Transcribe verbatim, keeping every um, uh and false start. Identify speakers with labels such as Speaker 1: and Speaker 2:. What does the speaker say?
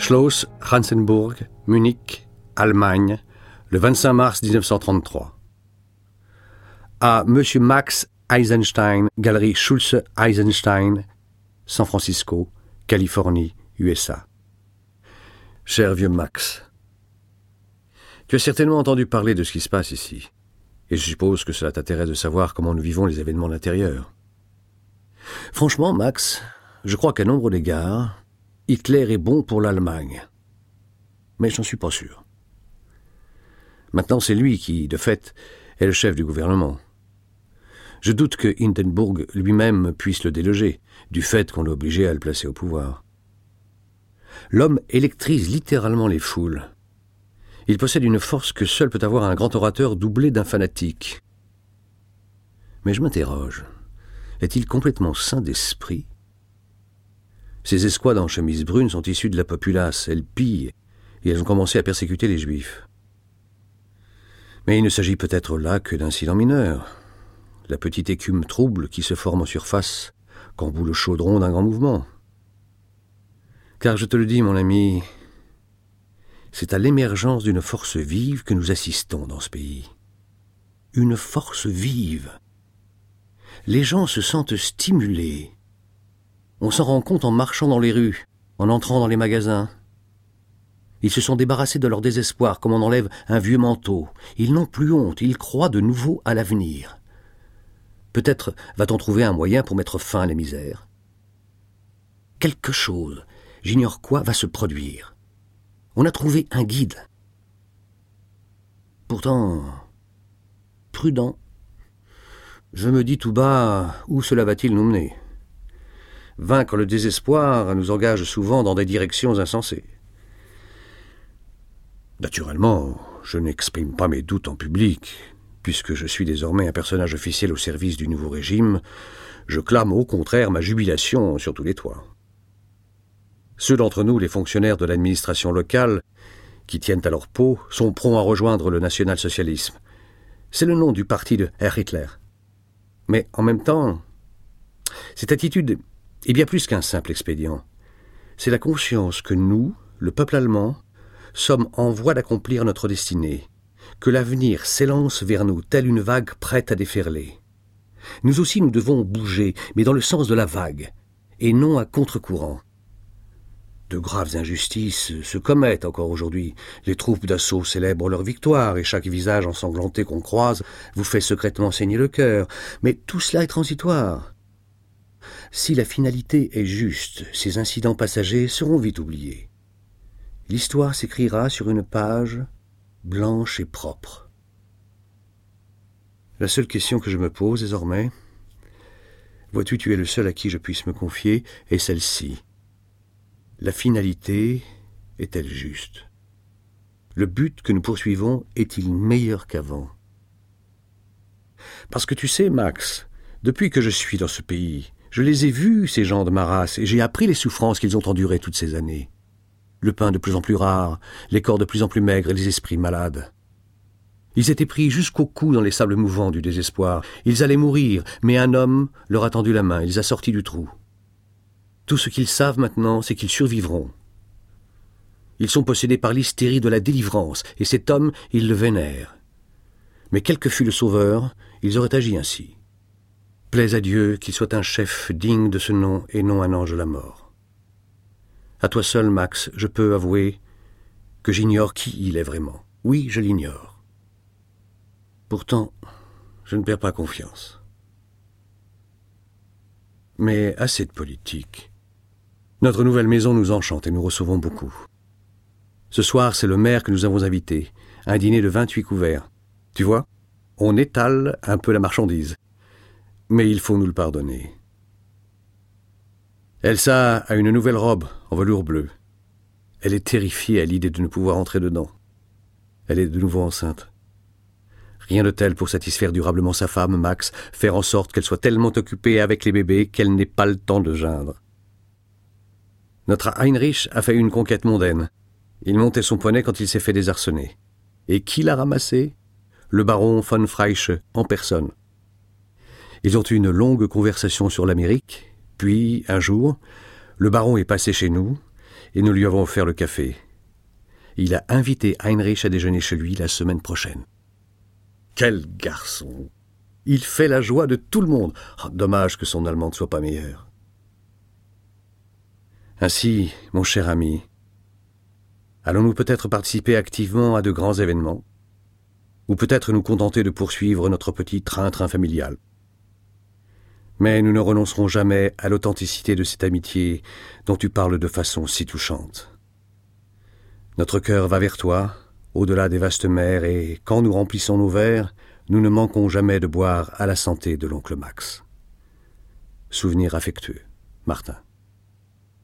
Speaker 1: Schloss Ranzenburg, Munich, Allemagne, le vingt-cinq mars mille neuf cent trente-trois. À Monsieur Max Eisenstein, Galerie Schulze Eisenstein, San Francisco, Californie, U S A. Cher vieux Max, tu as certainement entendu parler de ce qui se passe ici, et je suppose que cela t'intéresse de savoir comment nous vivons les événements de l'intérieur. Franchement, Max, je crois qu'à nombre d'égards, Hitler est bon pour l'Allemagne. Mais je n'en suis pas sûr. Maintenant, c'est lui qui, de fait, est le chef du gouvernement. Je doute que Hindenburg lui-même puisse le déloger, du fait qu'on l'a obligé à le placer au pouvoir. L'homme électrise littéralement les foules. Il possède une force que seul peut avoir un grand orateur doublé d'un fanatique. Mais je m'interroge, est-il complètement sain d'esprit ? Ces escouades en chemise brune sont issues de la populace, elles pillent, et elles ont commencé à persécuter les Juifs. Mais il ne s'agit peut-être là que d'incidents mineurs. La petite écume trouble qui se forme en surface quand bout le chaudron d'un grand mouvement. Car je te le dis, mon ami, c'est à l'émergence d'une force vive que nous assistons dans ce pays. Une force vive. Les gens se sentent stimulés. On s'en rend compte en marchant dans les rues, en entrant dans les magasins. Ils se sont débarrassés de leur désespoir comme on enlève un vieux manteau. Ils n'ont plus honte, ils croient de nouveau à l'avenir. Peut-être va-t-on trouver un moyen pour mettre fin à la misère. Quelque chose, j'ignore quoi, va se produire. On a trouvé un guide. Pourtant, prudent, je me dis tout bas, où cela va-t-il nous mener ? Vaincre le désespoir nous engage souvent dans des directions insensées. Naturellement, je n'exprime pas mes doutes en public. Puisque je suis désormais un personnage officiel au service du nouveau régime, je clame au contraire ma jubilation sur tous les toits. Ceux d'entre nous, les fonctionnaires de l'administration locale, qui tiennent à leur peau, sont prompts à rejoindre le national-socialisme. C'est le nom du parti de Herr Hitler. Mais en même temps, cette attitude est bien plus qu'un simple expédient. C'est la conscience que nous, le peuple allemand, sommes en voie d'accomplir notre destinée, que l'avenir s'élance vers nous, telle une vague prête à déferler. Nous aussi nous devons bouger, mais dans le sens de la vague, et non à contre-courant. De graves injustices se commettent encore aujourd'hui. Les troupes d'assaut célèbrent leur victoire, et chaque visage ensanglanté qu'on croise vous fait secrètement saigner le cœur. Mais tout cela est transitoire. Si la finalité est juste, ces incidents passagers seront vite oubliés. L'histoire s'écrira sur une page blanche et propre. La seule question que je me pose désormais, vois-tu, tu es le seul à qui je puisse me confier, est celle-ci. La finalité est-elle juste ? Le but que nous poursuivons est-il meilleur qu'avant ? Parce que tu sais, Max, depuis que je suis dans ce pays, je les ai vus, ces gens de ma race, et j'ai appris les souffrances qu'ils ont endurées toutes ces années. Le pain de plus en plus rare, les corps de plus en plus maigres et les esprits malades. Ils étaient pris jusqu'au cou dans les sables mouvants du désespoir. Ils allaient mourir, mais un homme leur a tendu la main, il les a sortis du trou. Tout ce qu'ils savent maintenant, c'est qu'ils survivront. Ils sont possédés par l'hystérie de la délivrance, et cet homme, ils le vénèrent. Mais quel que fût le sauveur, ils auraient agi ainsi. Plaise à Dieu qu'il soit un chef digne de ce nom et non un ange de la mort. À toi seul, Max, je peux avouer que j'ignore qui il est vraiment. Oui, je l'ignore. Pourtant, je ne perds pas confiance. Mais assez de politique. Notre nouvelle maison nous enchante et nous recevons beaucoup. Ce soir, c'est le maire que nous avons invité, un dîner de vingt-huit couverts. Tu vois, on étale un peu la marchandise. Mais il faut nous le pardonner. Elsa a une nouvelle robe en velours bleu. Elle est terrifiée à l'idée de ne pouvoir entrer dedans. Elle est de nouveau enceinte. Rien de tel pour satisfaire durablement sa femme, Max, faire en sorte qu'elle soit tellement occupée avec les bébés qu'elle n'ait pas le temps de geindre. Notre Heinrich a fait une conquête mondaine. Il montait son poney quand il s'est fait désarçonner. Et qui l'a ramassé ? Le baron von Freisch en personne. Ils ont eu une longue conversation sur l'Amérique, puis, un jour, le baron est passé chez nous, et nous lui avons offert le café. Il a invité Heinrich à déjeuner chez lui la semaine prochaine. Quel garçon! Il fait la joie de tout le monde. Oh, dommage que son allemand ne soit pas meilleur. Ainsi, mon cher ami, allons-nous peut-être participer activement à de grands événements, ou peut-être nous contenter de poursuivre notre petit train-train familial. Mais nous ne renoncerons jamais à l'authenticité de cette amitié dont tu parles de façon si touchante. Notre cœur va vers toi, au-delà des vastes mers, et quand nous remplissons nos verres, nous ne manquons jamais de boire à la santé de l'oncle Max. Souvenir affectueux, Martin.